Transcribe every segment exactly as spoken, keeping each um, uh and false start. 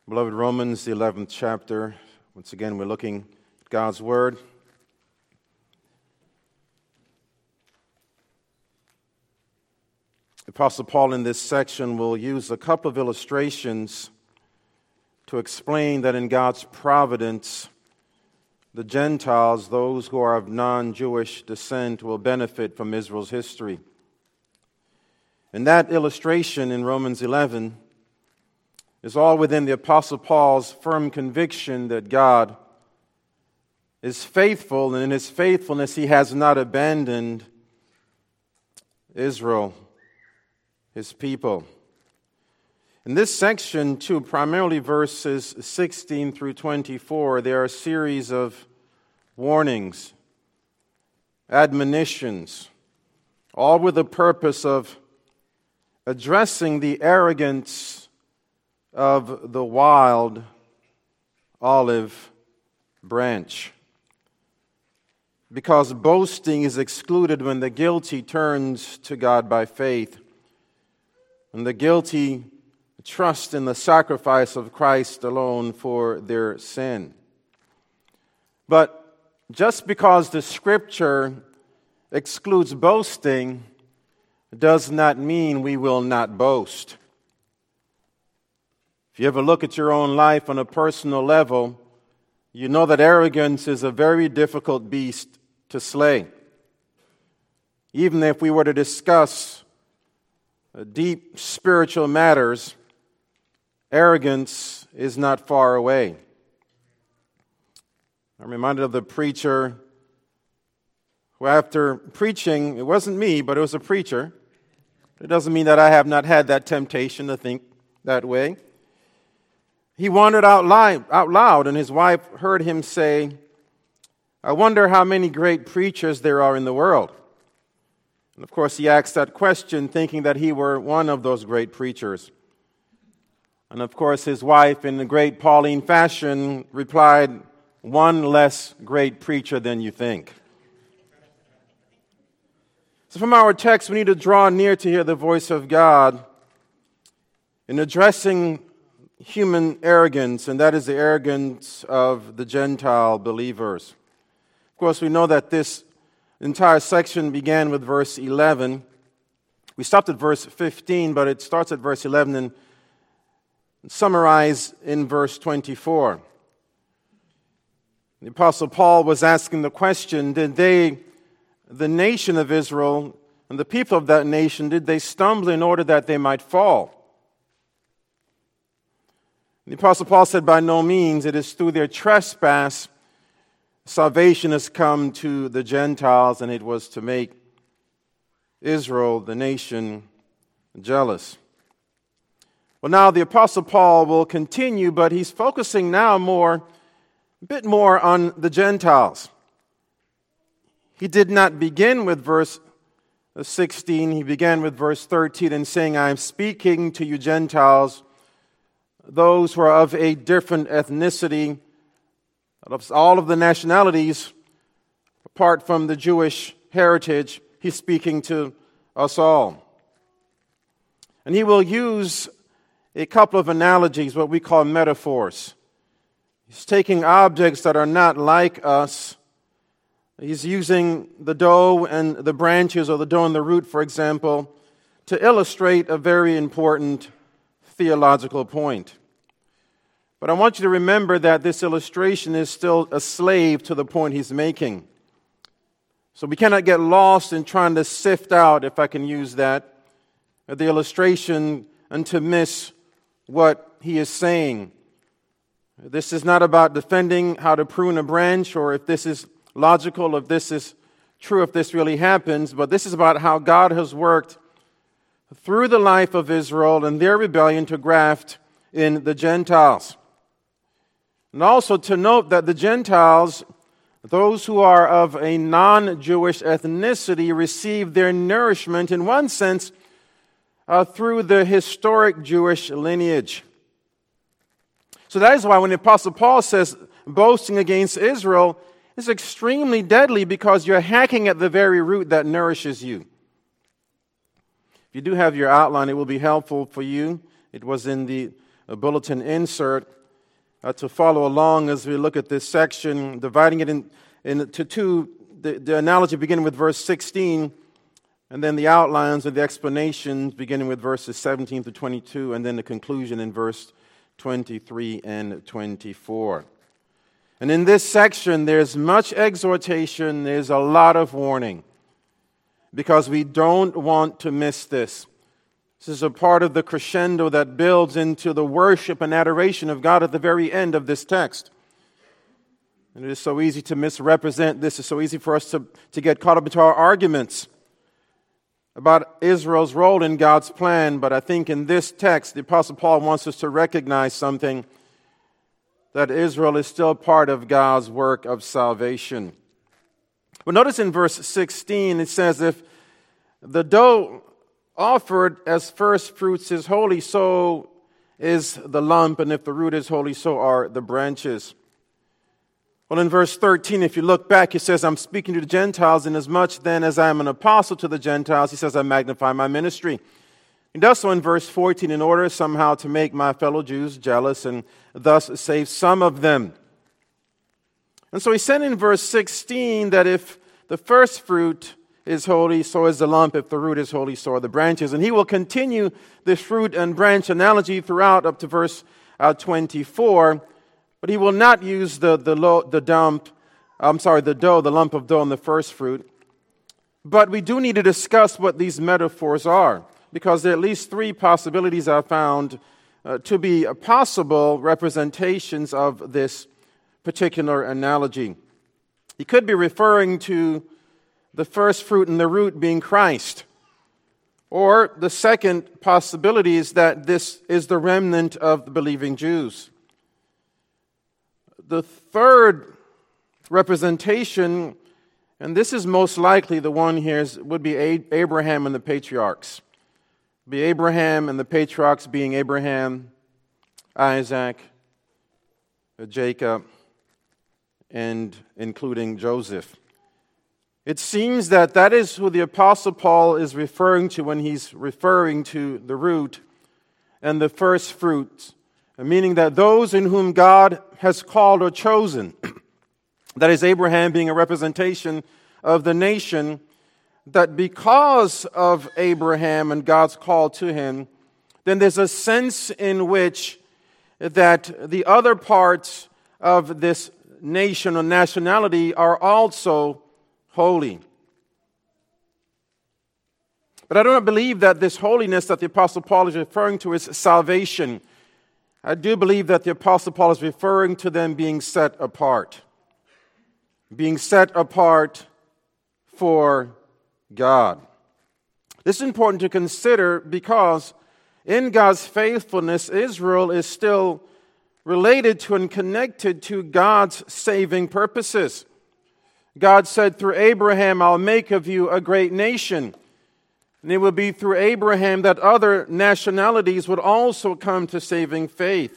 Beloved Romans, the eleventh chapter. Once again, we're looking at God's Word. The Apostle Paul in this section will use a couple of illustrations to explain that in God's providence, the Gentiles, those who are of non-Jewish descent, will benefit from Israel's history. And that illustration in Romans eleven is all within the Apostle Paul's firm conviction that God is faithful, and in His faithfulness He has not abandoned Israel, His people. In this section, too, primarily verses sixteen through twenty-four, there are a series of warnings, admonitions, all with the purpose of addressing the arrogance of the wild olive branch. Because boasting is excluded when the guilty turns to God by faith, when the guilty trust in the sacrifice of Christ alone for their sin. But just because the Scripture excludes boasting does not mean we will not boast. If you ever look at your own life on a personal level, you know that arrogance is a very difficult beast to slay. Even if we were to discuss deep spiritual matters, arrogance is not far away. I'm reminded of the preacher who, after preaching, it wasn't me, but it was a preacher. It doesn't mean that I have not had that temptation to think that way. He wandered out loud, out loud, and his wife heard him say, "I wonder how many great preachers there are in the world." And of course, he asked that question thinking that he were one of those great preachers. And of course, his wife, in the great Pauline fashion, replied, "One less great preacher than you think." So from our text, we need to draw near to hear the voice of God in addressing human arrogance, and that is the arrogance of the Gentile believers. Of course, we know that this entire section began with verse eleven. We stopped at verse fifteen, but it starts at verse eleven and summarized in verse twenty-four. The Apostle Paul was asking the question, did they, the nation of Israel, and the people of that nation, did they stumble in order that they might fall? The Apostle Paul said, by no means. It is through their trespass salvation has come to the Gentiles, and it was to make Israel, the nation, jealous. Well, now the Apostle Paul will continue, but he's focusing now more, a bit more on the Gentiles. He did not begin with verse sixteen. He began with verse thirteen and saying, I am speaking to you Gentiles, those who are of a different ethnicity, of all of the nationalities, apart from the Jewish heritage. He's speaking to us all. And he will use a couple of analogies, what we call metaphors. He's taking objects that are not like us. He's using the dough and the branches, or the dough and the root, for example, to illustrate a very important theological point. But I want you to remember that this illustration is still a slave to the point he's making. So we cannot get lost in trying to sift out, if I can use that, the illustration and to miss what he is saying. This is not about defending how to prune a branch, or if this is logical, if this is true, if this really happens, but this is about how God has worked through the life of Israel and their rebellion to graft in the Gentiles. And also to note that the Gentiles, those who are of a non-Jewish ethnicity, receive their nourishment in one sense uh, through the historic Jewish lineage. So that is why when the Apostle Paul says boasting against Israel is extremely deadly, because you're hacking at the very root that nourishes you. If you do have your outline, it will be helpful for you. It was in the a bulletin insert uh, to follow along as we look at this section, dividing it in, into two, the, the analogy beginning with verse sixteen, and then the outlines of the explanations beginning with verses seventeen to twenty-two, and then the conclusion in verse twenty-three and twenty-four. And in this section, there's much exhortation, there's a lot of warning, because we don't want to miss this. This is a part of the crescendo that builds into the worship and adoration of God at the very end of this text. And it is so easy to misrepresent this. It's so easy for us to, to get caught up into our arguments about Israel's role in God's plan. But I think in this text, the Apostle Paul wants us to recognize something, that Israel is still part of God's work of salvation. But notice in verse sixteen, it says, if the dough offered as first fruits is holy, so is the lump, and if the root is holy, so are the branches. Well, in verse thirteen, if you look back, he says, I'm speaking to the Gentiles, inasmuch then as I am an apostle to the Gentiles, he says, I magnify my ministry. He does so in verse fourteen, in order somehow to make my fellow Jews jealous and thus save some of them. And so he said in verse sixteen that if the first fruit is holy, so is the lump. If the root is holy, so are the branches. And he will continue this fruit and branch analogy throughout up to verse uh, twenty-four. But he will not use the the, lo- the dump, I'm sorry, the dough, the lump of dough in the first fruit. But we do need to discuss what these metaphors are, because there are at least three possibilities I found uh, to be possible representations of this particular analogy. He could be referring to the first fruit and the root being Christ. Or the second possibility is that this is the remnant of the believing Jews. The third representation, and this is most likely the one here, is, would be Abraham and the patriarchs. Be Abraham and the patriarchs being Abraham, Isaac, Jacob, and including Joseph. It seems that that is who the Apostle Paul is referring to when he's referring to the root and the first fruits, meaning that those in whom God has called or chosen, that is Abraham being a representation of the nation, that because of Abraham and God's call to him, then there's a sense in which that the other parts of this nation or nationality are also holy. But I do not believe that this holiness that the Apostle Paul is referring to is salvation. I do believe that the Apostle Paul is referring to them being set apart. Being set apart for God. This is important to consider because in God's faithfulness, Israel is still related to and connected to God's saving purposes. God said through Abraham, I'll make of you a great nation. And it will be through Abraham that other nationalities would also come to saving faith.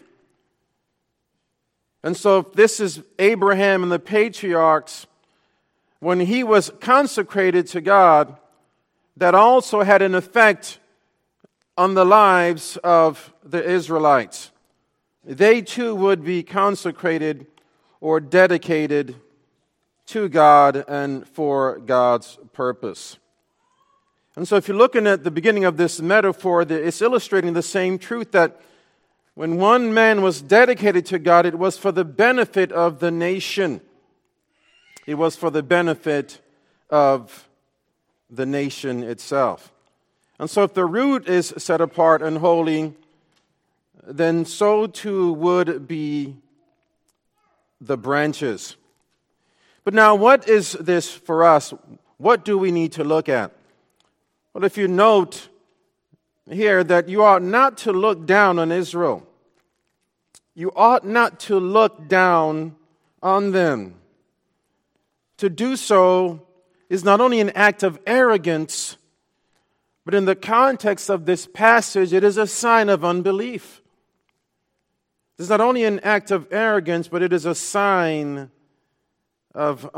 And so if this is Abraham and the patriarchs, when he was consecrated to God, that also had an effect on the lives of the Israelites. They too would be consecrated or dedicated to God and for God's purpose. And so if you're looking at the beginning of this metaphor, it's illustrating the same truth that when one man was dedicated to God, it was for the benefit of the nation. It was for the benefit of the nation itself. And so if the root is set apart and holy, then so too would be the branches. But now, what is this for us? What do we need to look at? Well, if you note here that you ought not to look down on Israel. You ought not to look down on them. To do so is not only an act of arrogance, but in the context of this passage, it is a sign of unbelief. It's not only an act of arrogance, but it is a sign of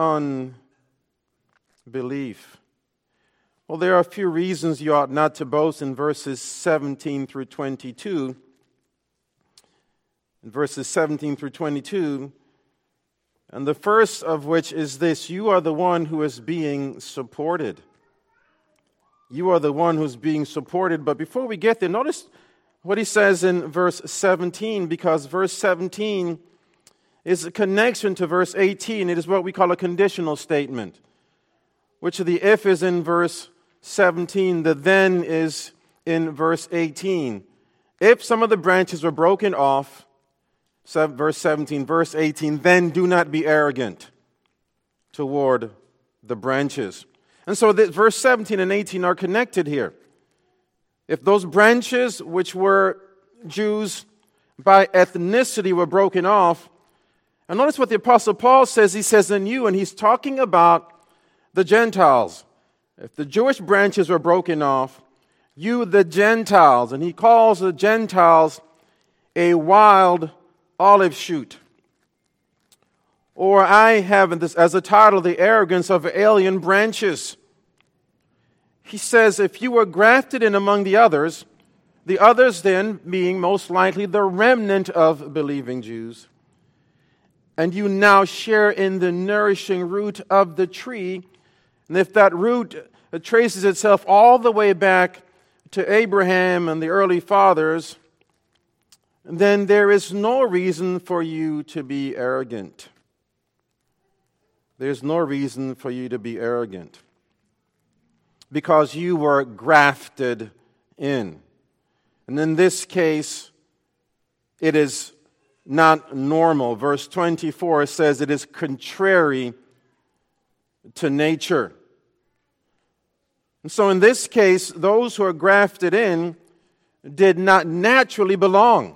unbelief. Well, there are a few reasons you ought not to boast in verses seventeen through twenty-two. in verses seventeen through twenty-two, and the first of which is this: you are the one who is being supported. You are the one who's being supported. But before we get there, notice what he says in verse seventeen, because verse seventeen is a connection to verse eighteen. It is what we call a conditional statement, which the if is in verse seventeen, the then is in verse eighteen. If some of the branches were broken off, verse seventeen, verse eighteen, then do not be arrogant toward the branches. And so the, verse seventeen and eighteen are connected here. If those branches, which were Jews by ethnicity, were broken off, and notice what the Apostle Paul says. He says, in you, and he's talking about the Gentiles. If the Jewish branches were broken off, you, the Gentiles, and he calls the Gentiles a wild olive shoot. Or I have this as a title, the arrogance of alien branches. He says, if you were grafted in among the others, the others then being most likely the remnant of believing Jews, and you now share in the nourishing root of the tree, and if that root traces itself all the way back to Abraham and the early fathers, then there is no reason for you to be arrogant. There's no reason for you to be arrogant, because you were grafted in. And in this case, it is not normal. Verse twenty-four says it is contrary to nature. And so in this case, those who are grafted in did not naturally belong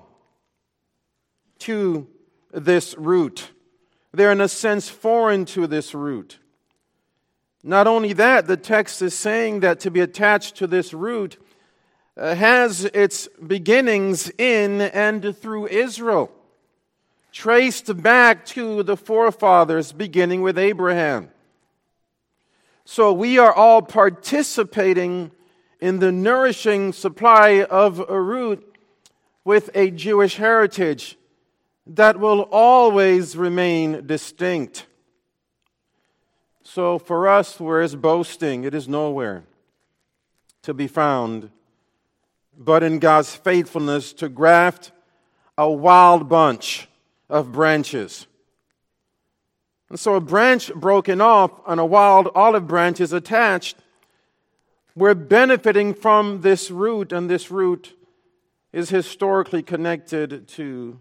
to this root. They're in a sense foreign to this root. Not only that, the text is saying that to be attached to this root uh, has its beginnings in and through Israel, traced back to the forefathers, beginning with Abraham. So we are all participating in the nourishing supply of a root with a Jewish heritage that will always remain distinct. So for us, where is boasting? It is nowhere to be found but in God's faithfulness to graft a wild bunch of branches. And so a branch broken off and a wild olive branch is attached. We're benefiting from this root, and this root is historically connected to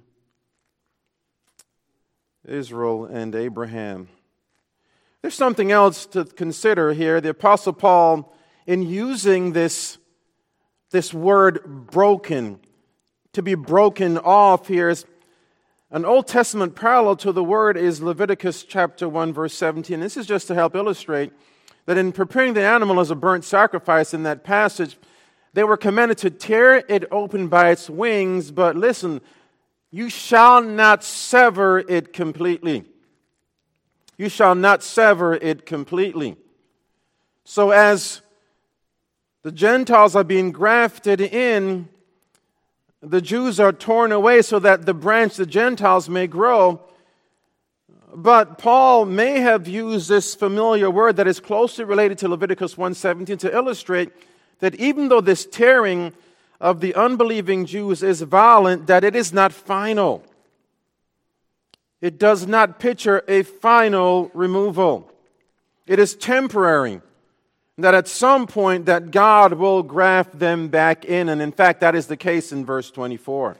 Israel and Abraham. There's something else to consider here. The Apostle Paul, in using this, this word broken, to be broken off here, is an Old Testament parallel to the word is Leviticus chapter one, verse seventeen. This is just to help illustrate that in preparing the animal as a burnt sacrifice in that passage, they were commanded to tear it open by its wings, but listen, you shall not sever it completely. You shall not sever it completely. So as the Gentiles are being grafted in, the Jews are torn away so that the branch, the Gentiles, may grow. But Paul may have used this familiar word that is closely related to Leviticus one seventeen to illustrate that even though this tearing of the unbelieving Jews is violent, that it is not final. It does not picture a final removal. It is temporary. That at some point that God will graft them back in. And in fact, that is the case in verse twenty-four.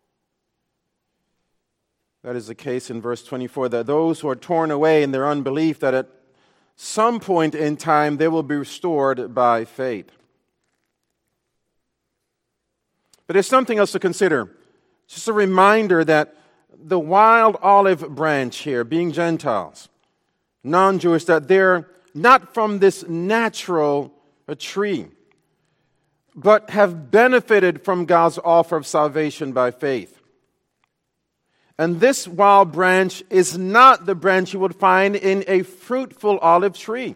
That is the case in verse twenty-four, that those who are torn away in their unbelief, that at some point in time they will be restored by faith. But there's something else to consider. Just a reminder that the wild olive branch here, being Gentiles, non-Jewish, that they're not from this natural tree, but have benefited from God's offer of salvation by faith. And this wild branch is not the branch you would find in a fruitful olive tree.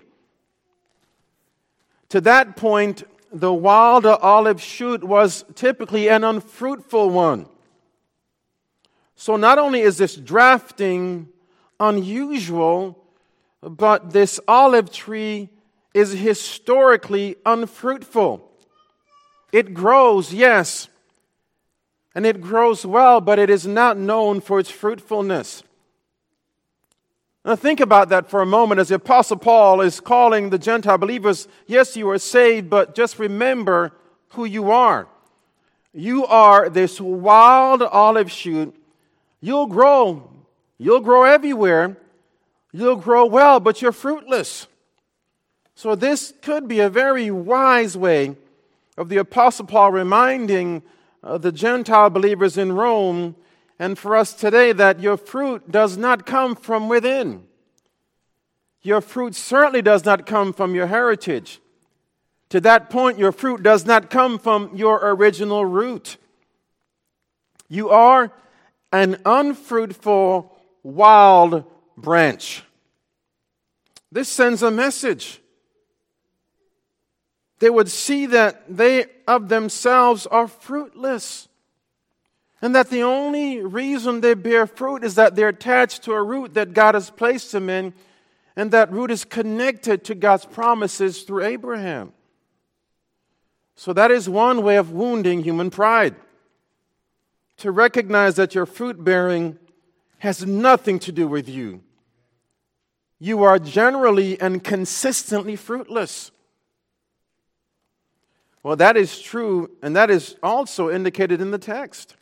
To that point, the wild olive shoot was typically an unfruitful one. So not only is this drafting unusual, but this olive tree is historically unfruitful. It grows, yes, and it grows well, but it is not known for its fruitfulness. Now think about that for a moment as the Apostle Paul is calling the Gentile believers, yes, you are saved, but just remember who you are. You are this wild olive shoot. You'll grow. You'll grow everywhere. You'll grow well, but you're fruitless. So this could be a very wise way of the Apostle Paul reminding uh, the Gentile believers in Rome and for us today that your fruit does not come from within. Your fruit certainly does not come from your heritage. To that point, your fruit does not come from your original root. You are an unfruitful wild branch. This sends a message. They would see that they of themselves are fruitless, and that the only reason they bear fruit is that they're attached to a root that God has placed them in, and that root is connected to God's promises through Abraham. So that is one way of wounding human pride. To recognize that your fruit bearing has nothing to do with you. You are generally and consistently fruitless. Well, that is true, and that is also indicated in the text.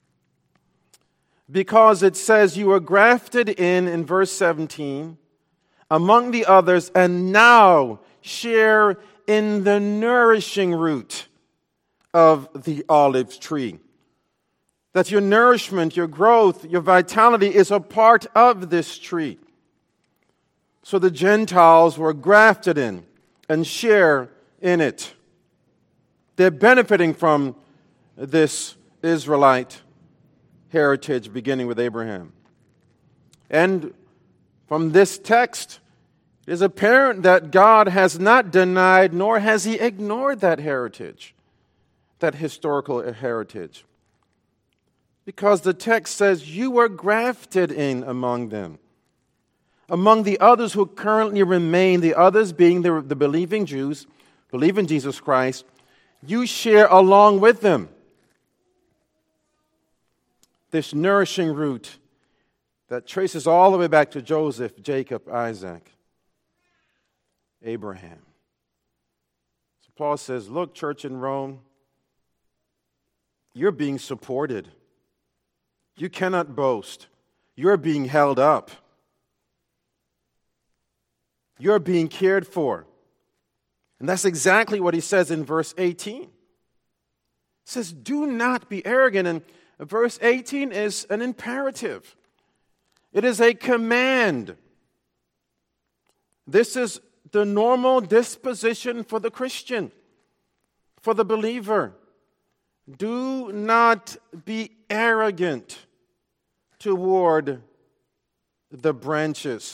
Because it says you were grafted in, in verse seventeen, among the others, and now share in the nourishing root of the olive tree. That your nourishment, your growth, your vitality is a part of this tree. So the Gentiles were grafted in and share in it. They're benefiting from this Israelite heritage beginning with Abraham. And from this text, it is apparent that God has not denied nor has He ignored that heritage, that historical heritage. Because the text says, you were grafted in among them. Among the others who currently remain, the others being the, the believing Jews, believe in Jesus Christ, you share along with them this nourishing root that traces all the way back to Joseph, Jacob, Isaac, Abraham. So Paul says, look, church in Rome, you're being supported. You cannot boast. You're being held up. You're being cared for. And that's exactly what he says in verse eighteen. He says, do not be arrogant. And verse eighteen is an imperative. It is a command. This is the normal disposition for the Christian, for the believer. Do not be arrogant toward the branches.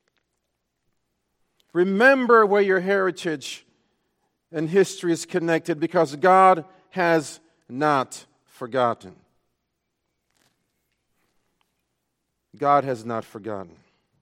Remember where your heritage and history is connected, because God has not forgotten. God has not forgotten.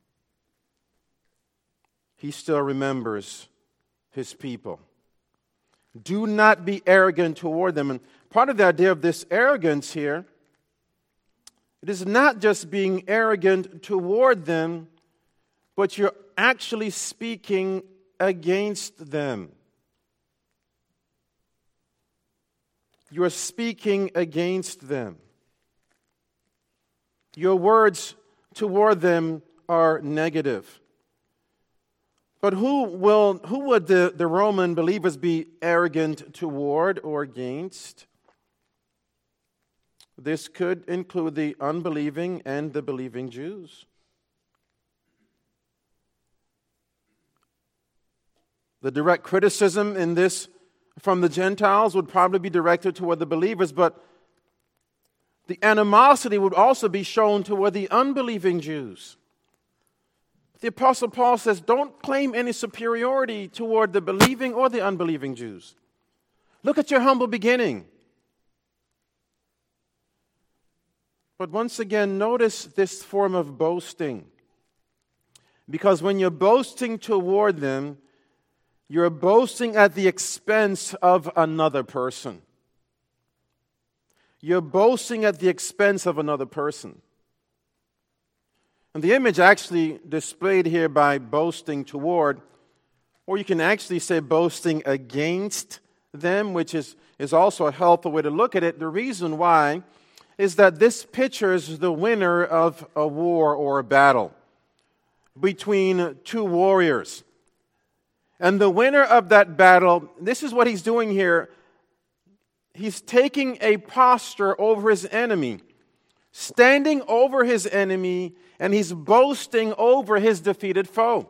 He still remembers His people. Do not be arrogant toward them. And part of the idea of this arrogance here, it is not just being arrogant toward them, but you're actually speaking against them. You are speaking against them. Your words toward them are negative. But who will who would the, the Roman believers be arrogant toward or against? This could include the unbelieving and the believing Jews. The direct criticism in this from the Gentiles would probably be directed toward the believers, but the animosity would also be shown toward the unbelieving Jews. The Apostle Paul says, don't claim any superiority toward the believing or the unbelieving Jews. Look at your humble beginning. But once again, notice this form of boasting. Because when you're boasting toward them, you're boasting at the expense of another person. You're boasting at the expense of another person. And the image actually displayed here by boasting toward, or you can actually say boasting against them, which is, is also a helpful way to look at it. The reason why is that this pictures the winner of a war or a battle between two warriors. And the winner of that battle, this is what he's doing here. He's taking a posture over his enemy, standing over his enemy, and he's boasting over his defeated foe.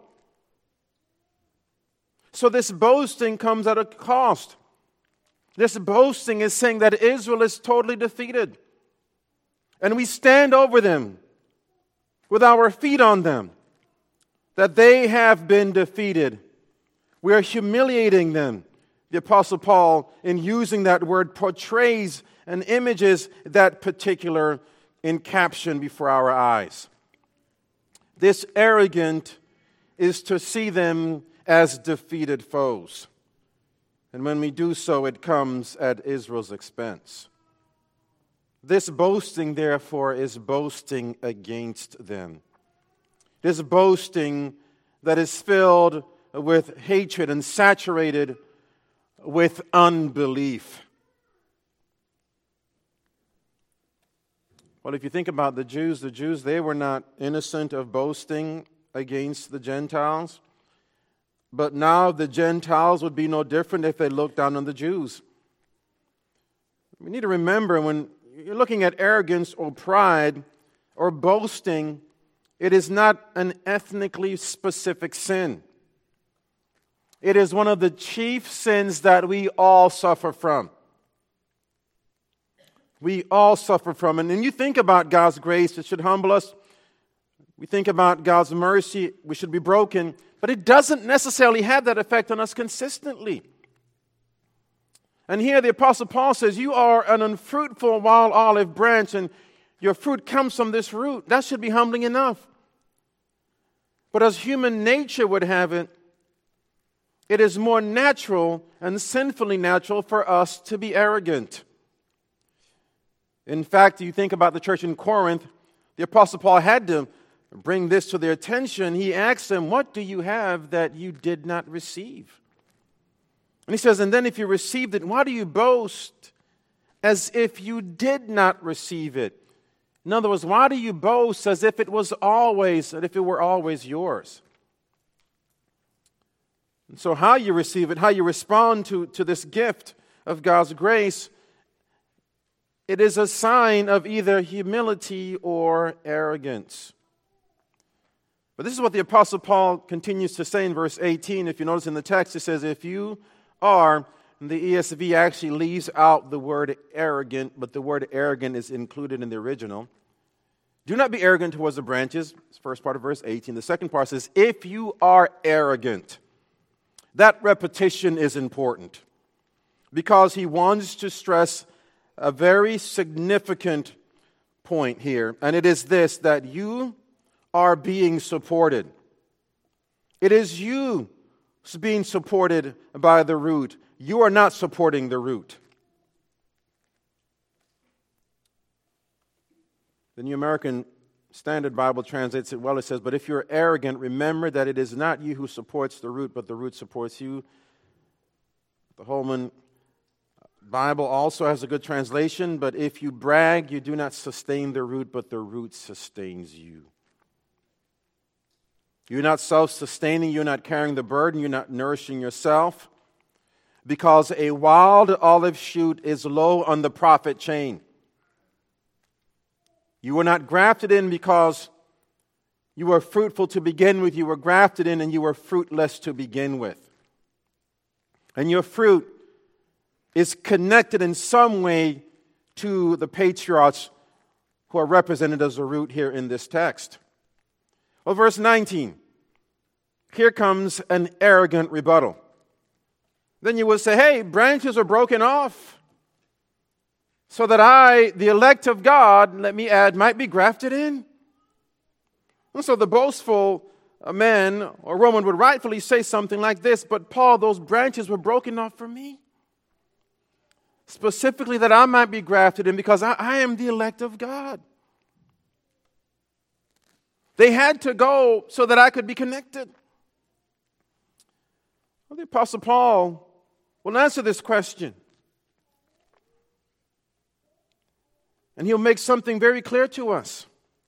So this boasting comes at a cost. This boasting is saying that Israel is totally defeated. And we stand over them with our feet on them, that they have been defeated. We are humiliating them. The Apostle Paul, in using that word, portrays and images that particular in caption before our eyes. This arrogant is to see them as defeated foes. And when we do so, it comes at Israel's expense. This boasting, therefore, is boasting against them. This boasting that is filled with hatred and saturated with unbelief. Well, if you think about the Jews, the Jews, they were not innocent of boasting against the Gentiles. But now the Gentiles would be no different if they looked down on the Jews. We need to remember when you're looking at arrogance or pride or boasting, it is not an ethnically specific sin. It is one of the chief sins that we all suffer from. We all suffer from. And when you think about God's grace, it should humble us. We think about God's mercy, we should be broken. But it doesn't necessarily have that effect on us consistently. And here the Apostle Paul says, you are an unfruitful wild olive branch, and your fruit comes from this root. That should be humbling enough. But as human nature would have it, it is more natural and sinfully natural for us to be arrogant. In fact, you think about the church in Corinth, the Apostle Paul had to bring this to their attention. He asked them, what do you have that you did not receive? And he says, and then if you received it, why do you boast as if you did not receive it? In other words, why do you boast as if it was always, as if it were always yours? And so how you receive it, how you respond to, to this gift of God's grace, it is a sign of either humility or arrogance. But this is what the Apostle Paul continues to say in verse eighteen. If you notice in the text, it says, if you are, and the E S V actually leaves out the word arrogant, but the word arrogant is included in the original. Do not be arrogant towards the branches. It's the first part of verse eighteen. The second part says, if you are arrogant. That repetition is important because he wants to stress a very significant point here, and it is this, that you are being supported. It is you who's being supported by the root. You are not supporting the root. The New American Standard Bible translates it well. It says, but if you're arrogant, remember that it is not you who supports the root, but the root supports you. The Holman Bible also has a good translation, but if you brag, you do not sustain the root, but the root sustains you. You're not self-sustaining, you're not carrying the burden, you're not nourishing yourself, because a wild olive shoot is low on the profit chain. You were not grafted in because you were fruitful to begin with. You were grafted in and you were fruitless to begin with. And your fruit is connected in some way to the patriarchs who are represented as a root here in this text. Well, verse nineteen. Here comes an arrogant rebuttal. Then you would say, hey, branches are broken off. so that I, the elect of God, let me add, might be grafted in. And so the boastful man or woman would rightfully say something like this, but Paul, those branches were broken off for me. Specifically that I might be grafted in because I, I am the elect of God. They had to go so that I could be connected. Well, the Apostle Paul will answer this question. And he'll make something very clear to us.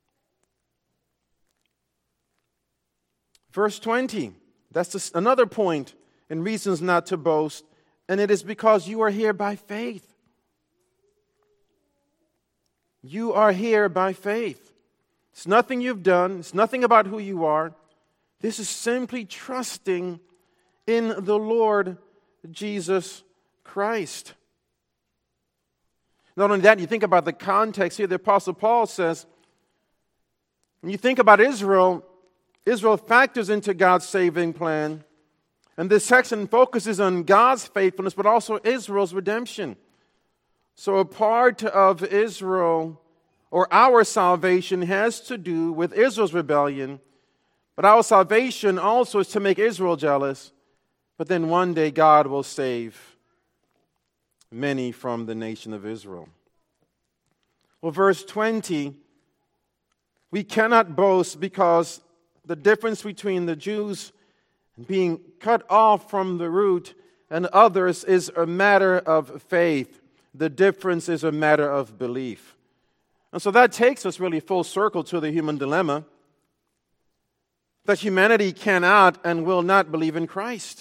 Verse twenty, that's just another point in reasons not to boast, and it is because you are here by faith. You are here by faith. It's nothing you've done. It's nothing about who you are. This is simply trusting in the Lord Jesus Christ. Not only that, you think about the context here. The Apostle Paul says, when you think about Israel, Israel factors into God's saving plan. And this section focuses on God's faithfulness, but also Israel's redemption. So a part of Israel, or our salvation, has to do with Israel's rebellion. But our salvation also is to make Israel jealous. But then one day God will save many from the nation of Israel. Well, verse twenty, we cannot boast because the difference between the Jews being cut off from the root and others is a matter of faith. The difference is a matter of belief. And so that takes us really full circle to the human dilemma that humanity cannot and will not believe in Christ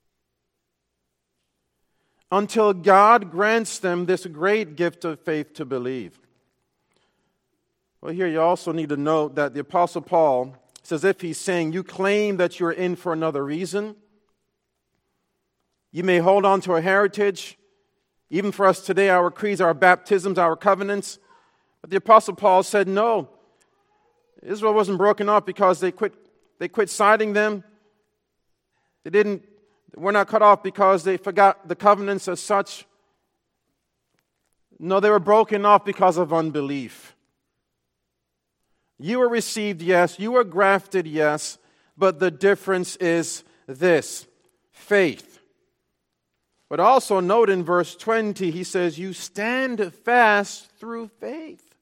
until God grants them this great gift of faith to believe. Well, here you also need to note that the Apostle Paul, it's as if he's saying, you claim that you're in for another reason. You may hold on to a heritage. Even for us today, our creeds, our baptisms, our covenants. But the Apostle Paul said, no. Israel wasn't broken off because they quit, they quit citing them. They didn't, were not cut off because they forgot the covenants as such. No, they were broken off because of unbelief. You were received, yes. You were grafted, yes. But the difference is this, faith. But also note in verse twenty, he says, you stand fast through faith.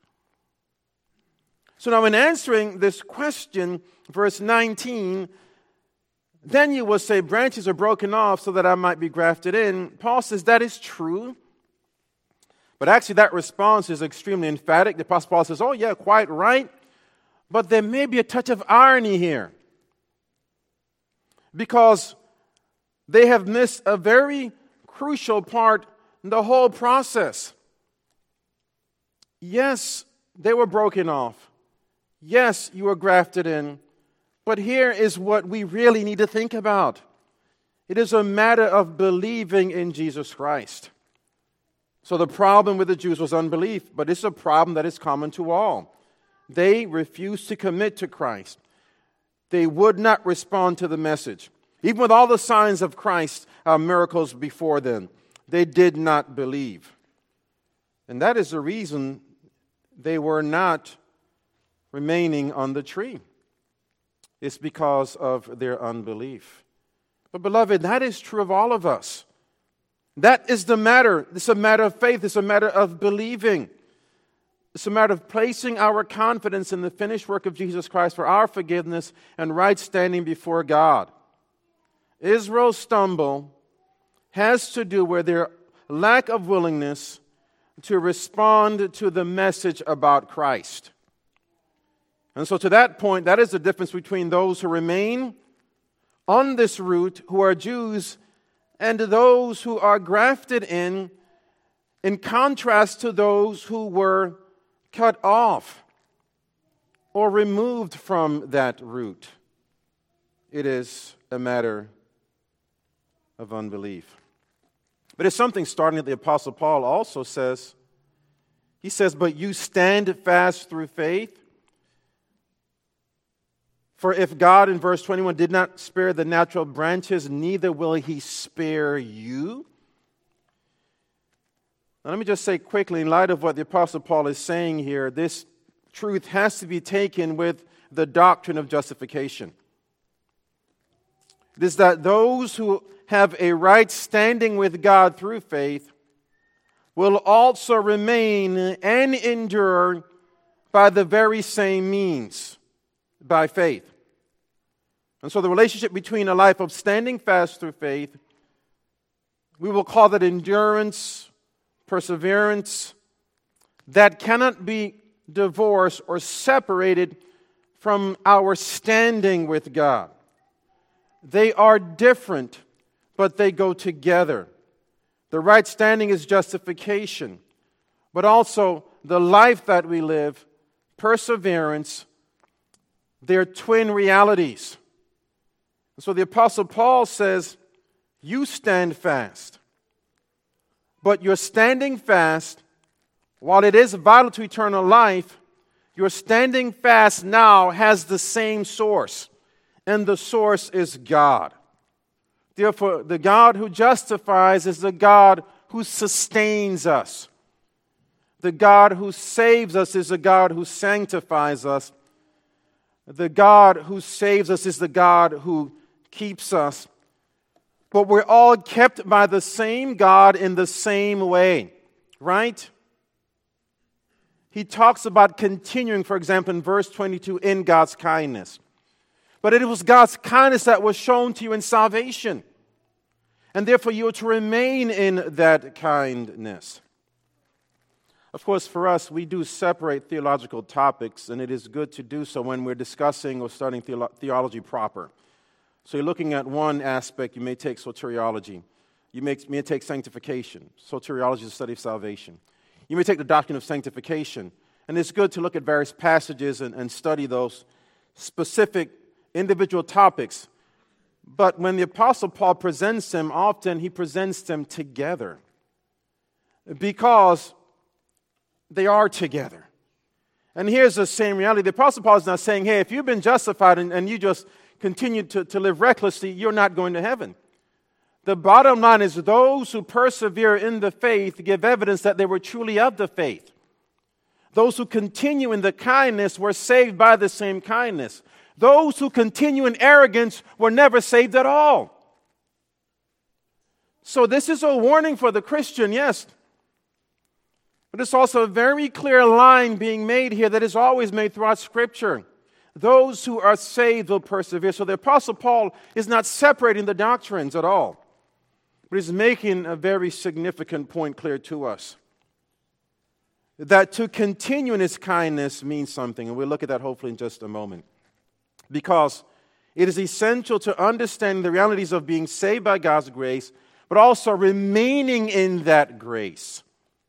So now in answering this question, verse nineteen, then you will say, branches are broken off so that I might be grafted in. Paul says that is true. But actually that response is extremely emphatic. The Apostle Paul says, oh yeah, quite right. But there may be a touch of irony here. Because they have missed a very crucial part in the whole process. Yes, they were broken off. Yes, you were grafted in. But here is what we really need to think about. It is a matter of believing in Jesus Christ. So the problem with the Jews was unbelief, but it's a problem that is common to all. They refused to commit to Christ. They would not respond to the message. Even with all the signs of Christ, uh, miracles before them, they did not believe. And that is the reason they were not remaining on the tree. It's because of their unbelief. But beloved, that is true of all of us. That is the matter. It's a matter of faith. It's a matter of believing. It's a matter of placing our confidence in the finished work of Jesus Christ for our forgiveness and right standing before God. Israel's stumble has to do with their lack of willingness to respond to the message about Christ. And so to that point, that is the difference between those who remain on this route, who are Jews, and those who are grafted in, in contrast to those who were cut off or removed from that root. It is a matter of unbelief. But it's something starting that the Apostle Paul also says. He says, but you stand fast through faith. For if God, in verse twenty-one, did not spare the natural branches, neither will he spare you. Now, let me just say quickly, in light of what the Apostle Paul is saying here, this truth has to be taken with the doctrine of justification. It is that those who have a right standing with God through faith will also remain and endure by the very same means, by faith. And so the relationship between a life of standing fast through faith, we will call that endurance, perseverance, that cannot be divorced or separated from our standing with God. They are different, but they go together. The right standing is justification, but also the life that we live, perseverance, they're twin realities. So the Apostle Paul says, you stand fast. But your standing fast, while it is vital to eternal life, your standing fast now has the same source, and the source is God. Therefore, the God who justifies is the God who sustains us. The God who saves us is the God who sanctifies us. The God who saves us is the God who keeps us. But we're all kept by the same God in the same way, right? He talks about continuing, for example, in verse twenty-two, in God's kindness. But it was God's kindness that was shown to you in salvation. And therefore you are to remain in that kindness. Of course, for us, we do separate theological topics, and it is good to do so when we're discussing or studying theolo- theology proper. So you're looking at one aspect, you may take soteriology. You may, may take sanctification. Soteriology is the study of salvation. You may take the doctrine of sanctification. And it's good to look at various passages and, and study those specific individual topics. But when the Apostle Paul presents them, often he presents them together. Because they are together. And here's the same reality. The Apostle Paul is not saying, hey, if you've been justified and, and you just continue to, to live recklessly, you're not going to heaven. The bottom line is those who persevere in the faith give evidence that they were truly of the faith. Those who continue in the kindness were saved by the same kindness. Those who continue in arrogance were never saved at all. So this is a warning for the Christian, yes. But it's also a very clear line being made here that is always made throughout Scripture. Those who are saved will persevere. So the Apostle Paul is not separating the doctrines at all, but he's making a very significant point clear to us. That to continue in his kindness means something, and we'll look at that hopefully in just a moment. Because it is essential to understand the realities of being saved by God's grace, but also remaining in that grace.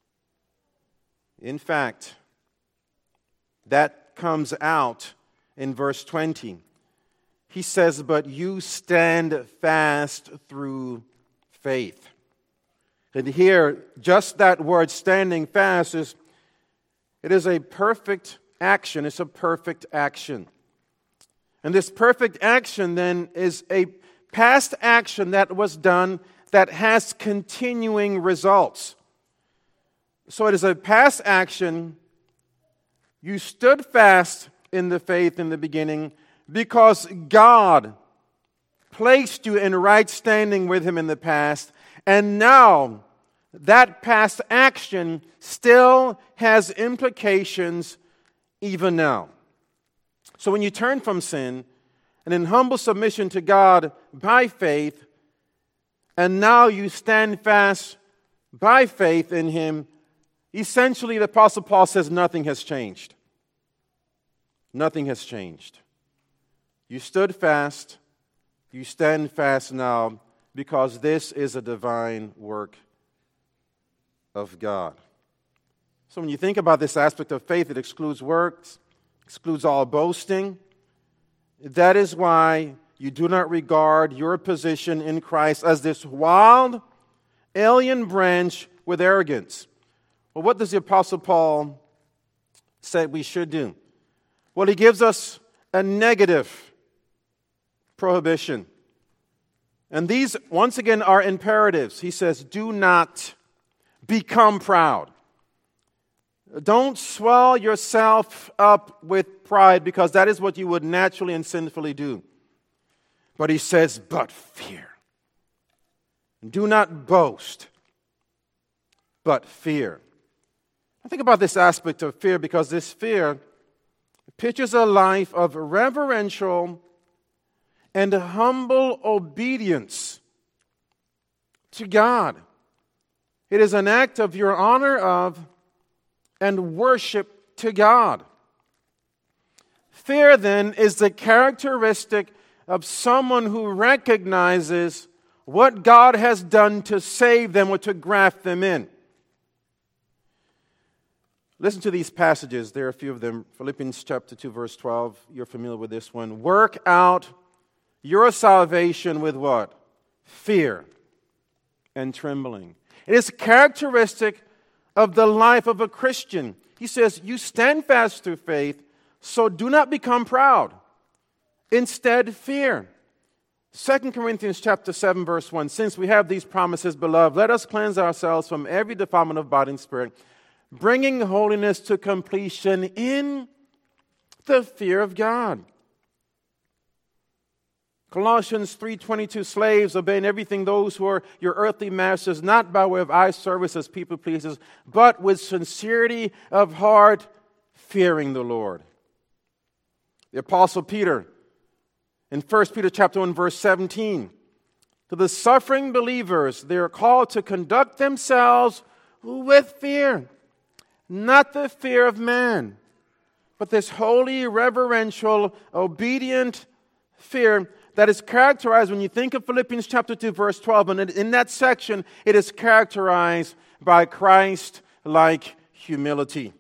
In fact, that comes out in verse twenty. He says, but you stand fast through faith. And here, just that word standing fast is, it is a perfect action. It's a perfect action. And this perfect action then is a past action that was done that has continuing results. So it is a past action. You stood fast in the faith in the beginning because God placed you in right standing with Him in the past, and now that past action still has implications even now. So when you turn from sin and in humble submission to God by faith, and now you stand fast by faith in Him, essentially the Apostle Paul says nothing has changed. Nothing has changed. You stood fast, you stand fast now, because this is a divine work of God. So when you think about this aspect of faith, it excludes works, excludes all boasting. That is why you do not regard your position in Christ as this wild, alien branch with arrogance. Well, what does the Apostle Paul say we should do? Well, he gives us a negative prohibition. And these, once again, are imperatives. He says, do not become proud. Don't swell yourself up with pride, because that is what you would naturally and sinfully do. But he says, but fear. Do not boast, but fear. I think about this aspect of fear because this fear pictures a life of reverential and humble obedience to God. It is an act of your honor of and worship to God. Fear, then, is the characteristic of someone who recognizes what God has done to save them or to graft them in. Listen to these passages. There are a few of them. Philippians chapter two, verse twelve. You're familiar with this one. Work out your salvation with what? Fear and trembling. It is characteristic of the life of a Christian. He says, you stand fast through faith, so do not become proud. Instead, fear. Second Corinthians chapter seven, verse one. Since we have these promises, beloved, let us cleanse ourselves from every defilement of body and spirit, bringing holiness to completion in the fear of God. Colossians three twenty-two, slaves, obey in everything those who are your earthly masters, not by way of eye service as people pleasers, but with sincerity of heart, fearing the Lord. The Apostle Peter, in First Peter chapter one, verse seventeen, to the suffering believers, they are called to conduct themselves with fear, not the fear of man, but this holy, reverential, obedient fear that is characterized, when you think of Philippians chapter two, verse twelve, and in that section, it is characterized by Christ-like humility.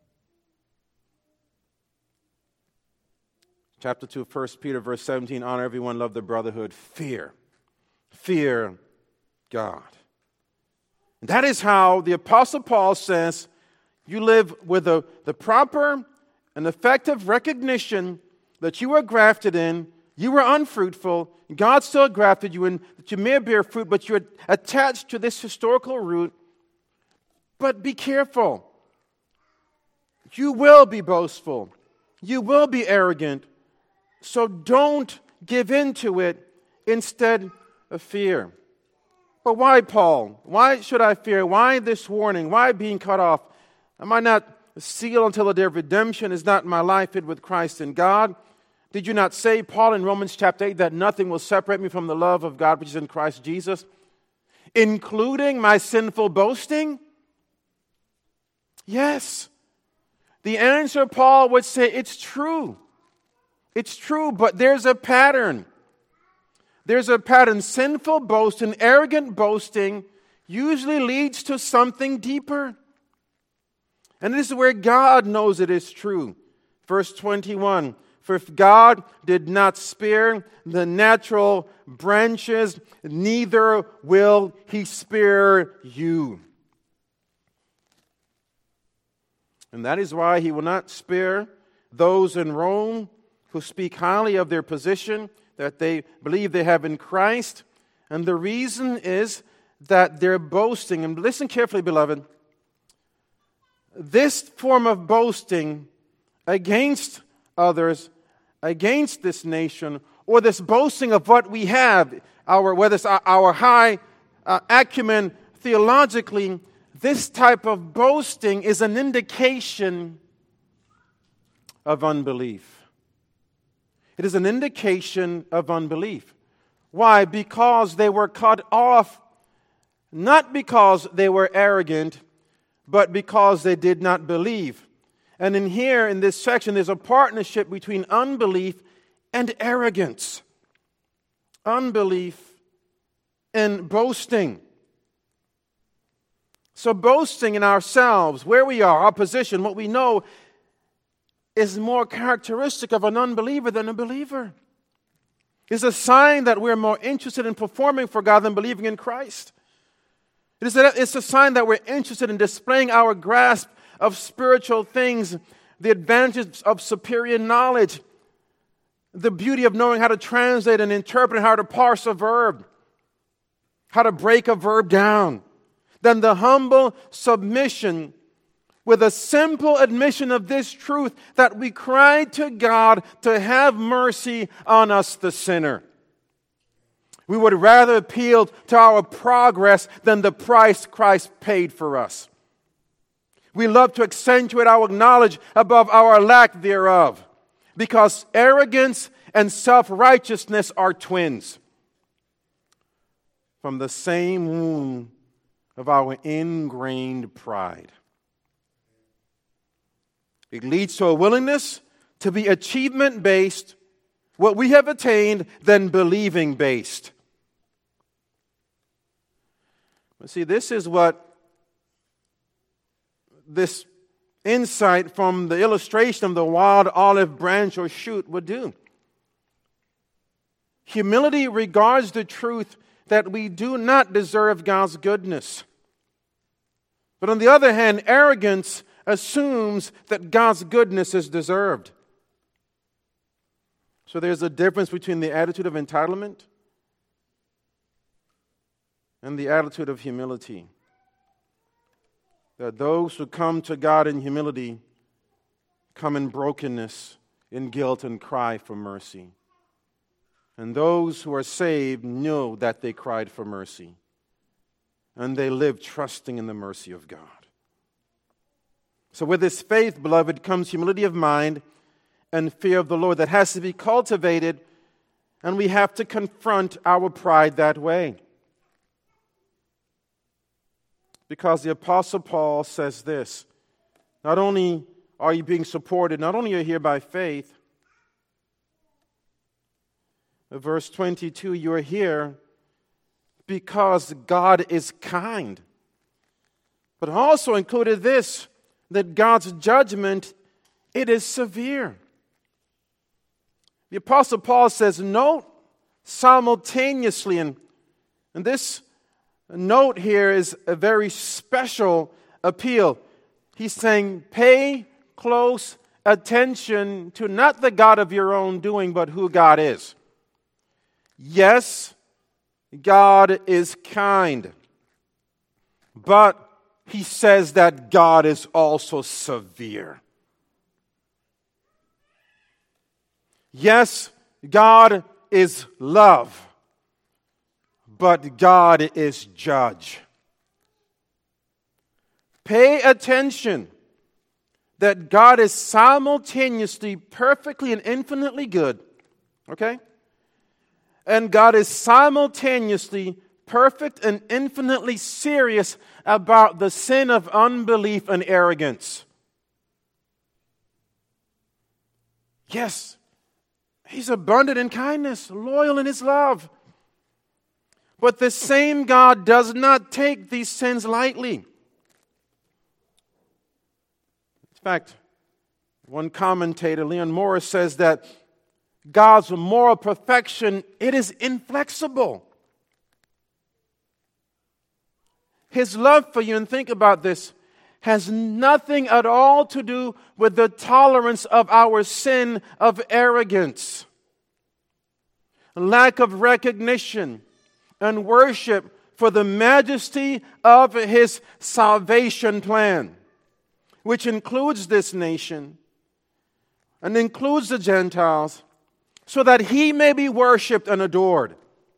Chapter two, First Peter, verse seventeen, honor everyone, love the brotherhood, fear. Fear God. That is how the Apostle Paul says you live with the, the proper and effective recognition that you were grafted in, you were unfruitful, God still grafted you in, that you may bear fruit, but you're attached to this historical root. But be careful. You will be boastful. You will be arrogant. So don't give in to it instead of fear. But why, Paul? Why should I fear? Why this warning? Why being cut off? Am I not sealed until the day of redemption? Is not my life hid with Christ in God? Did you not say, Paul, in Romans chapter eight, that nothing will separate me from the love of God which is in Christ Jesus, including my sinful boasting? Yes. The answer, Paul would say, it's true. It's true, but there's a pattern. There's a pattern. Sinful boasting, arrogant boasting usually leads to something deeper. And this is where God knows it is true. Verse twenty-one, for if God did not spare the natural branches, neither will He spare you. And that is why He will not spare those in Rome who speak highly of their position that they believe they have in Christ. And the reason is that they're boasting. And listen carefully, beloved. This form of boasting against others, against this nation, or this boasting of what we have, our whether it's our, our high uh, acumen theologically, this type of boasting is an indication of unbelief. It is an indication of unbelief. Why? Because they were cut off, not because they were arrogant, but because they did not believe. And in here, in this section, there's a partnership between unbelief and arrogance. Unbelief and boasting. So boasting in ourselves, where we are, our position, what we know, is more characteristic of an unbeliever than a believer. It's a sign that we're more interested in performing for God than believing in Christ. It is a, it's a sign that we're interested in displaying our grasp of spiritual things, the advantages of superior knowledge, the beauty of knowing how to translate and interpret, how to parse a verb, how to break a verb down. than the humble submission with a simple admission of this truth, that we cry to God to have mercy on us, the sinner. We would rather appeal to our progress than the price Christ paid for us. We love to accentuate our knowledge above our lack thereof, because arrogance and self-righteousness are twins from the same womb of our ingrained pride. It leads to a willingness to be achievement-based, what we have attained, than believing-based. See, this is what this insight from the illustration of the wild olive branch or shoot would do. Humility regards the truth that we do not deserve God's goodness. But on the other hand, arrogance assumes that God's goodness is deserved. So there's a difference between the attitude of entitlement and the attitude of humility. That those who come to God in humility come in brokenness, in guilt, and cry for mercy. And those who are saved know that they cried for mercy. And they live trusting in the mercy of God. So with this faith, beloved, comes humility of mind and fear of the Lord that has to be cultivated, and we have to confront our pride that way. Because the Apostle Paul says this: not only are you being supported, not only are you here by faith, verse twenty-two, you are here because God is kind. But also included this, that God's judgment, it is severe. The Apostle Paul says, note simultaneously, and, and this note here is a very special appeal. He's saying, pay close attention to not the God of your own doing, but who God is. Yes, God is kind, but he says that God is also severe. Yes, God is love, but God is judge. Pay attention that God is simultaneously perfectly and infinitely good, okay? And God is simultaneously perfect and infinitely serious about the sin of unbelief and arrogance. Yes, he's abundant in kindness, loyal in his love. But the same God does not take these sins lightly. In fact, one commentator, Leon Morris, says that God's moral perfection, it is inflexible. His love for you, and think about this, has nothing at all to do with the tolerance of our sin of arrogance, lack of recognition, and worship for the majesty of his salvation plan, which includes this nation and includes the Gentiles, so that he may be worshipped and adored.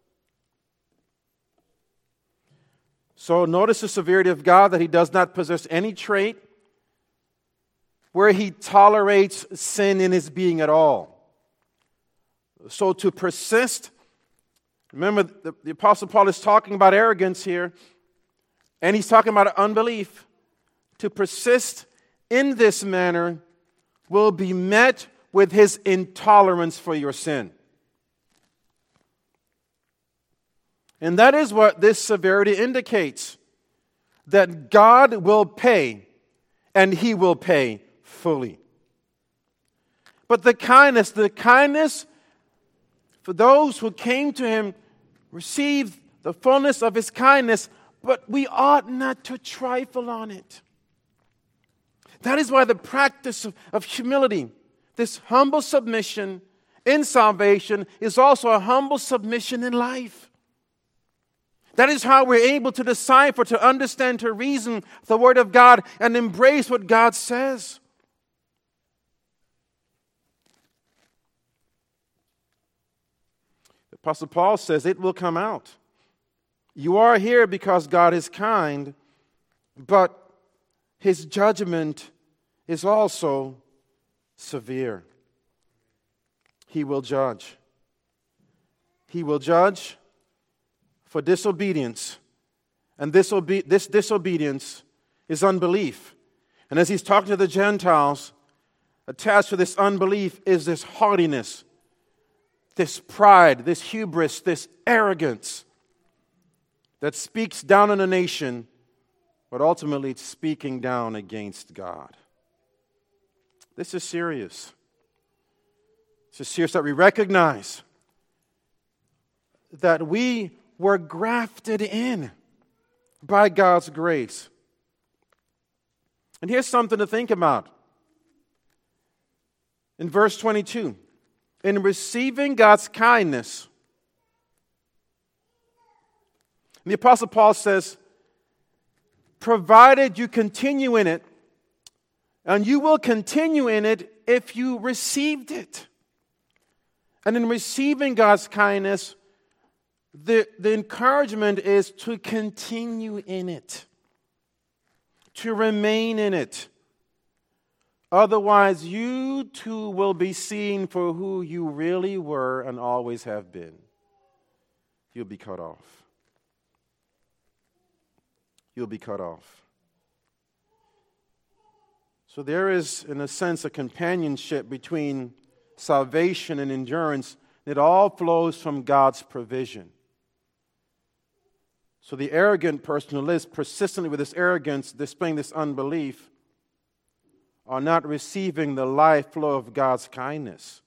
So notice the severity of God, that he does not possess any trait where he tolerates sin in his being at all. So to persist, remember the, the Apostle Paul is talking about arrogance here, and he's talking about unbelief. To persist in this manner will be met with his intolerance for your sin. And that is what this severity indicates, that God will pay, and he will pay fully. But the kindness, the kindness for those who came to him received the fullness of his kindness, but we ought not to trifle on it. That is why the practice of, of humility, this humble submission in salvation, is also a humble submission in life. That is how we're able to decipher, to understand, to reason the Word of God and embrace what God says. The Apostle Paul says it will come out. You are here because God is kind, but His judgment is also severe. He will judge. He will judge for disobedience. And this, obe- this disobedience is unbelief. And as he's talking to the Gentiles, attached to this unbelief is this haughtiness, this pride, this hubris, this arrogance that speaks down on a nation, but ultimately it's speaking down against God. This is serious. This is serious that we recognize that we were grafted in by God's grace. And here's something to think about. In verse twenty-two, in receiving God's kindness, the Apostle Paul says, provided you continue in it, and you will continue in it if you received it. And in receiving God's kindness, the, the encouragement is to continue in it, to remain in it. Otherwise, you too will be seen for who you really were and always have been. You'll be cut off. You'll be cut off. So there is, in a sense, a companionship between salvation and endurance. It all flows from God's provision. So the arrogant person who lives persistently with this arrogance, displaying this unbelief, are not receiving the life flow of God's kindness.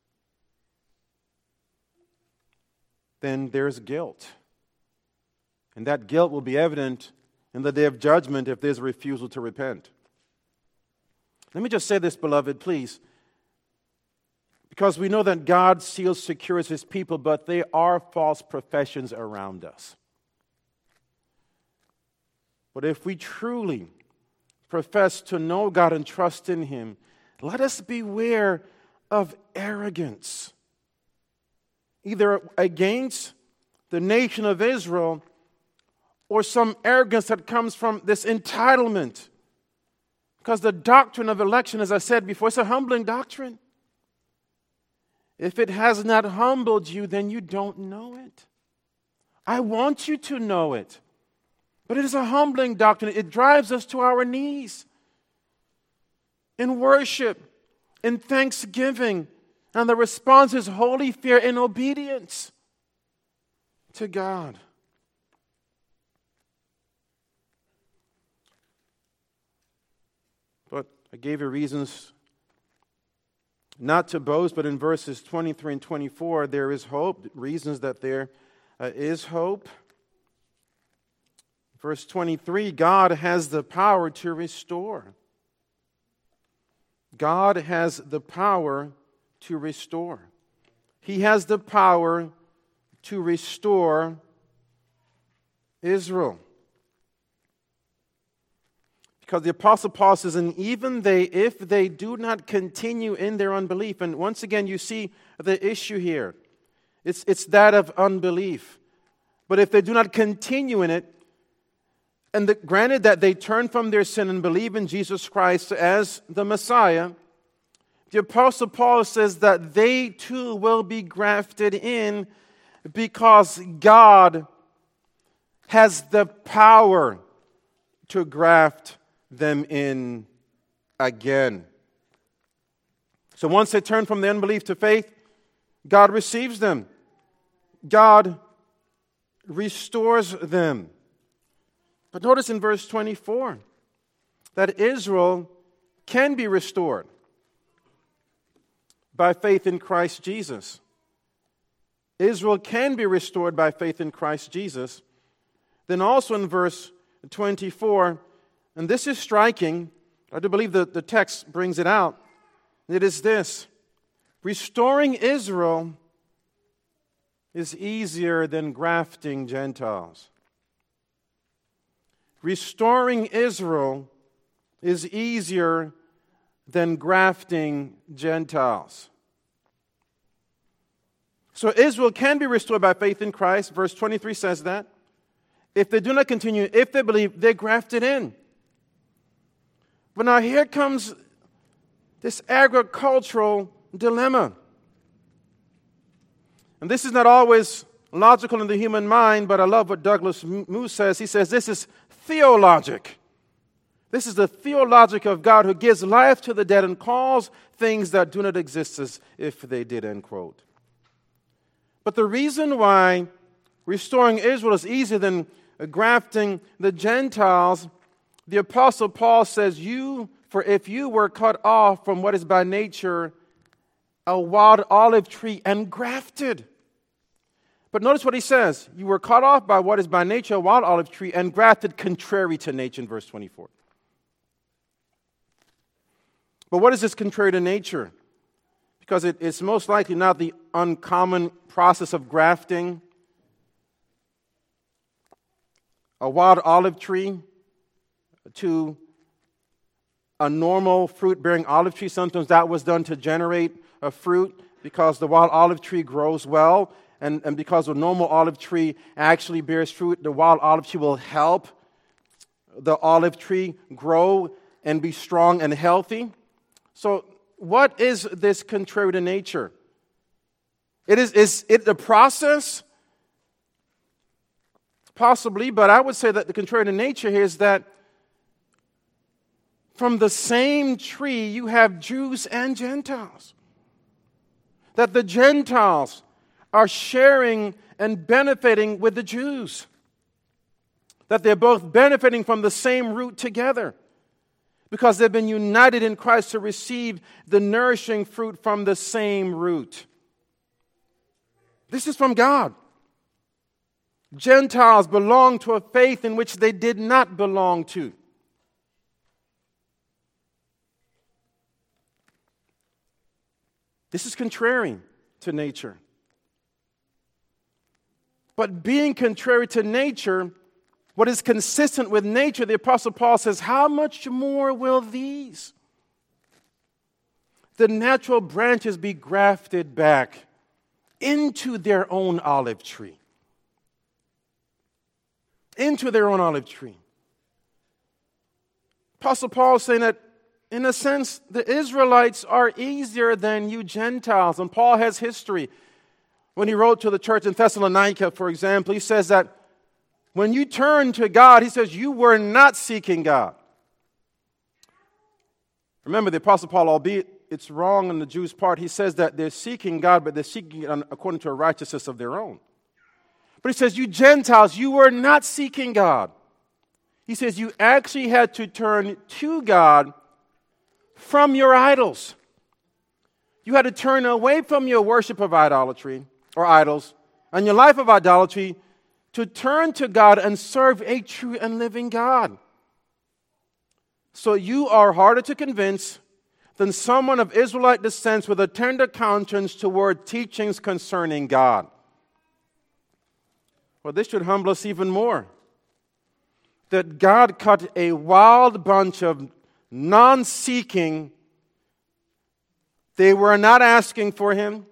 Then there's guilt. And that guilt will be evident in the day of judgment if there's a refusal to repent. Let me just say this, beloved, please. Because we know that God seals, secures His people, but there are false professions around us. But if we truly profess to know God and trust in Him, let us beware of arrogance, either against the nation of Israel or some arrogance that comes from this entitlement. Because the doctrine of election, as I said before, it's a humbling doctrine. If it has not humbled you, then you don't know it. I want you to know it. But it is a humbling doctrine. It drives us to our knees in worship, in thanksgiving. And the response is holy fear and obedience to God. But I gave you reasons not to boast, but in verses twenty-three and twenty-four, there is hope, reasons that there uh, is hope. Verse twenty-three, God has the power to restore. God has the power to restore. He has the power to restore Israel. Because the Apostle Paul says, and even they, if they do not continue in their unbelief, and once again you see the issue here. It's, it's that of unbelief. But if they do not continue in it, and the, granted that they turn from their sin and believe in Jesus Christ as the Messiah, the Apostle Paul says that they too will be grafted in because God has the power to graft them in again. So once they turn from their unbelief to faith, God receives them. God restores them. But notice in verse twenty-four that Israel can be restored by faith in Christ Jesus. Israel can be restored by faith in Christ Jesus. Then also in verse twenty-four, and this is striking, I do believe that the text brings it out. It is this: restoring Israel is easier than grafting Gentiles. Restoring Israel is easier than grafting Gentiles. So Israel can be restored by faith in Christ. Verse twenty-three says that. If they do not continue, if they believe, they're grafted in. But now here comes this agricultural dilemma. And this is not always logical in the human mind, but I love what Douglas Moo says. He says this is theologic. This is the theologic of God who gives life to the dead and calls things that do not exist as if they did, end quote. But the reason why restoring Israel is easier than grafting the Gentiles, the Apostle Paul says, "You, for if you were cut off from what is by nature a wild olive tree and grafted." But notice what he says. You were cut off by what is by nature a wild olive tree and grafted contrary to nature in verse twenty-four. But what is this contrary to nature? Because it, it's most likely not the uncommon process of grafting. A wild olive tree to a normal fruit-bearing olive tree. Sometimes that was done to generate a fruit because the wild olive tree grows well. And, and because a normal olive tree actually bears fruit, the wild olive tree will help the olive tree grow and be strong and healthy. So what is this contrary to nature? It is, is it the process? Possibly, but I would say that the contrary to nature here is that from the same tree you have Jews and Gentiles. That the Gentiles are sharing and benefiting with the Jews. That they're both benefiting from the same root together. Because they've been united in Christ to receive the nourishing fruit from the same root. This is from God. Gentiles belong to a faith in which they did not belong to. This is contrary to nature. But being contrary to nature, what is consistent with nature, the Apostle Paul says, how much more will these, the natural branches, be grafted back into their own olive tree? Into their own olive tree. Apostle Paul is saying that, in a sense, the Israelites are easier than you Gentiles. And Paul has history. When he wrote to the church in Thessalonica, for example, he says that when you turn to God, he says you were not seeking God. Remember, the Apostle Paul, albeit it's wrong on the Jews' part, he says that they're seeking God, but they're seeking it according to a righteousness of their own. But he says, you Gentiles, you were not seeking God. He says you actually had to turn to God from your idols. You had to turn away from your worship of idolatry or idols and your life of idolatry to turn to God and serve a true and living God. So you are harder to convince than someone of Israelite descent with a tender conscience toward teachings concerning God. Well, this should humble us even more. That God cut a wild bunch of non-seeking. They were not asking for Him.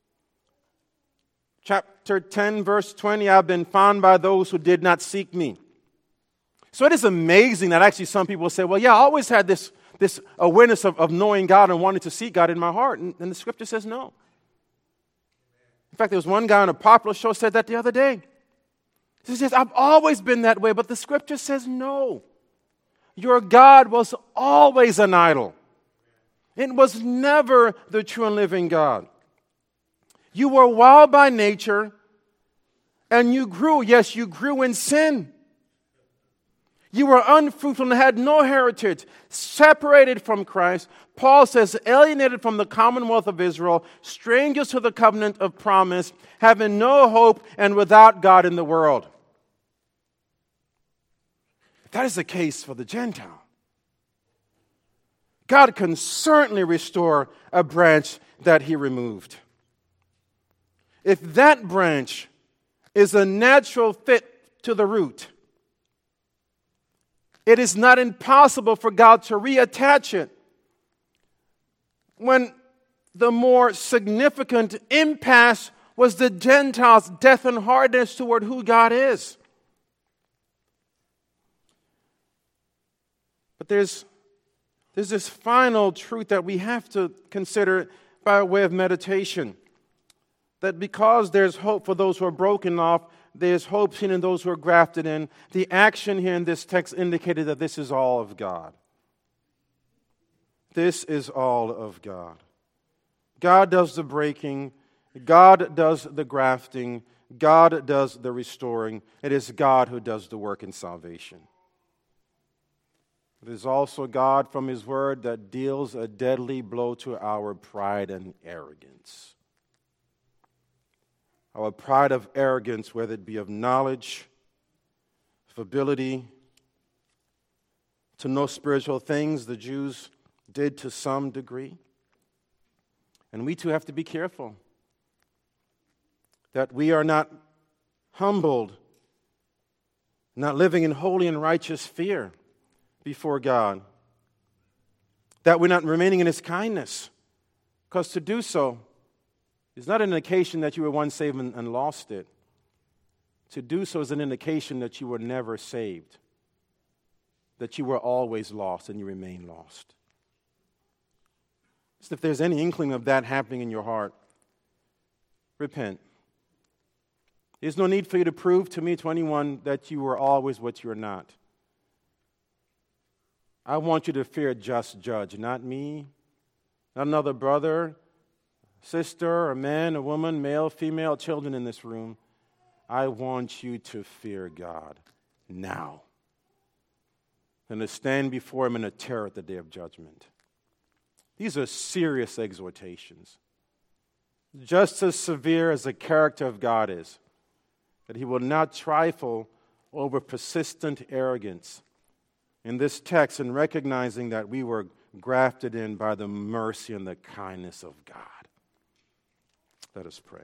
Chapter ten, verse twenty, I've been found by those who did not seek me. So it is amazing that actually some people say, well, yeah, I always had this, this awareness of, of knowing God and wanting to seek God in my heart. And, and the Scripture says no. In fact, there was one guy on a popular show said that the other day. He says, I've always been that way, but the Scripture says no. Your God was always an idol. It was never the true and living God. You were wild by nature, and you grew, yes, you grew in sin. You were unfruitful and had no heritage, separated from Christ. Paul says, alienated from the commonwealth of Israel, strangers to the covenant of promise, having no hope and without God in the world. That is the case for the Gentile. God can certainly restore a branch that He removed. if that branch is a natural fit to the root, it is not impossible for God to reattach it when the more significant impasse was the Gentiles' death and hardness toward who God is. But there's, there's this final truth that we have to consider by way of meditation. That because there's hope for those who are broken off, there's hope seen in those who are grafted in. The action here in this text indicated that this is all of God. This is all of God. God does the breaking. God does the grafting. God does the restoring. It is God who does the work in salvation. It is also God from His Word that deals a deadly blow to our pride and arrogance. Our pride of arrogance, whether it be of knowledge, of ability, to know spiritual things, the Jews did to some degree. And we too have to be careful that we are not humbled, not living in holy and righteous fear before God, that we're not remaining in His kindness, because to do so is not an indication that you were once saved and, and lost it. To do so is an indication that you were never saved, that you were always lost and you remain lost. So if there's any inkling of that happening in your heart, repent. There's no need for you to prove to me, to anyone, that you were always what you're not. I want you to fear a just judge, not me, not another brother, sister, a man, a woman, male, female, children in this room. I want you to fear God now and to stand before Him in a terror at the day of judgment. These are serious exhortations, just as severe as the character of God is, that He will not trifle over persistent arrogance. In this text, in recognizing that we were grafted in by the mercy and the kindness of God. Let us pray.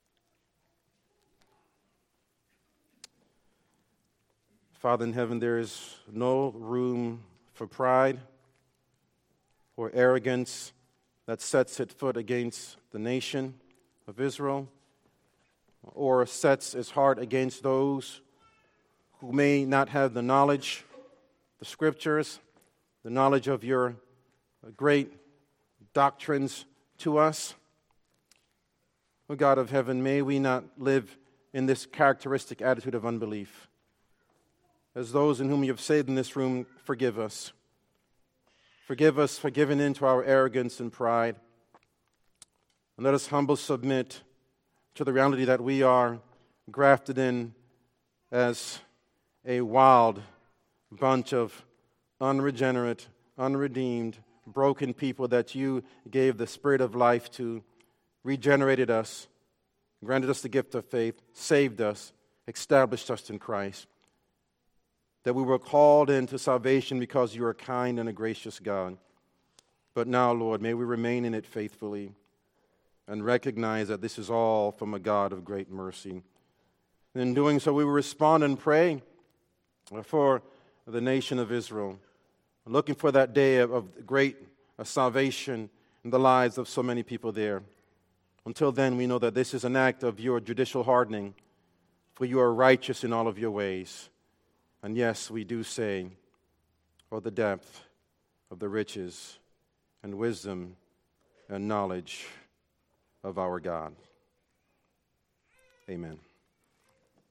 Father in heaven, there is no room for pride or arrogance that sets its foot against the nation of Israel, or sets its heart against those who may not have the knowledge, the Scriptures, the knowledge of your great doctrines to us. O God of heaven, may we not live in this characteristic attitude of unbelief. As those in whom you have saved in this room, forgive us. Forgive us for giving in to our arrogance and pride. And let us humble submit to the reality that we are grafted in as a wild bunch of unregenerate, unredeemed, broken people that you gave the Spirit of life to, regenerated us, granted us the gift of faith, saved us, established us in Christ. That we were called into salvation because you are kind and a gracious God. But now, Lord, may we remain in it faithfully and recognize that this is all from a God of great mercy. And in doing so, we will respond and pray for the nation of Israel, looking for that day of, of great uh, salvation in the lives of so many people there. Until then, we know that this is an act of your judicial hardening, for you are righteous in all of your ways. And yes, we do say, oh, the depth of the riches and wisdom and knowledge of our God. Amen.